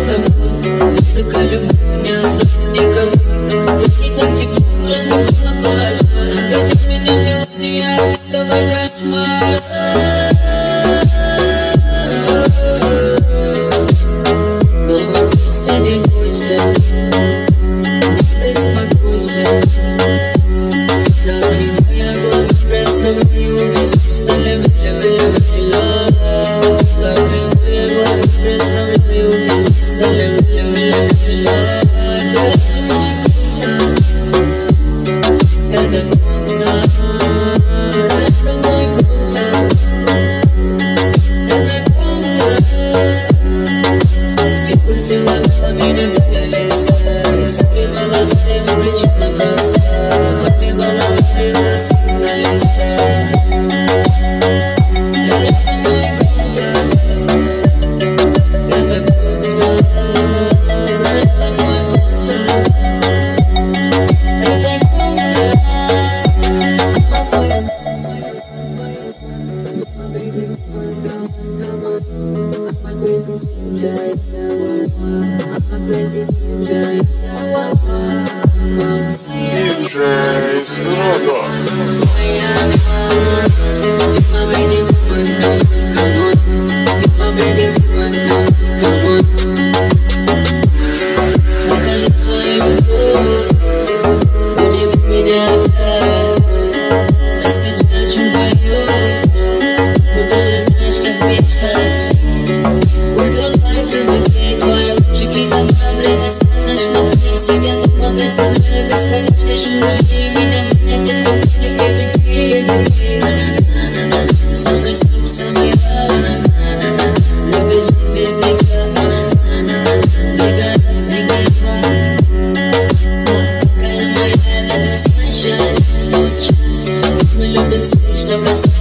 кому музыка, любовь не оставит никому. Как не так тепло, разнесла пожар. Грядет меня мелодия этого кошмара. Но просто не бойся, не беспокойся. Закрывая глаза, представляю весь столем. Закрывая глаза, представляю весь столем. Это круто, это мой круто, это круто. И пульсы ловила меня твоя листа, и согревала слева, причина проста. Погребала, ловила сильно листа. Это мой круто, это круто, это мой круто, это круто. Диджей Строго. Покажи свою любовь, удиви меня опять. Расскажи, о чем поешь, ну ты же знаешь, как мечтать. Ультралайф и выглядит твои лучики. Добра время сказочно вниз. Сидя дома, представляю бесконечный шум людей. Меня манят эти мысли и вики. Самый стук, самый раз. Любит жизнь без трека. Двигай раз, двигай два. Какая моя любовь сначала в тот час. Мы любим слышь, что касается.